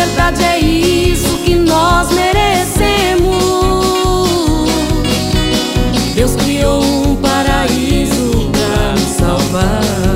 verdade é isso que nós merecemos. Deus criou um paraíso pra nos salvar.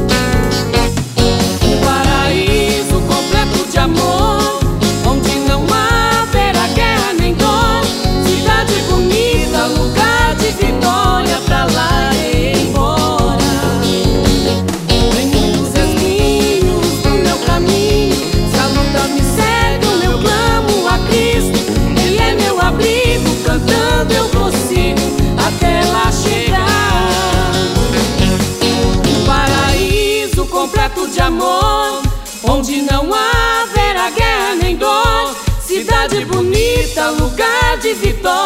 Um paraíso completo de amor, onde não haverá guerra nem dor. Cidade bonita, lugar de vitória, pra lá e embora. Tem muitos espinhos no meu caminho, se a luta me cega, eu clamo a Cristo. Ele é meu abrigo, cantando eu prossigo até lá chegar. Um paraíso completo de amor, onde não haverá guerra nem dor. Cidade bonita, lugar de vitória.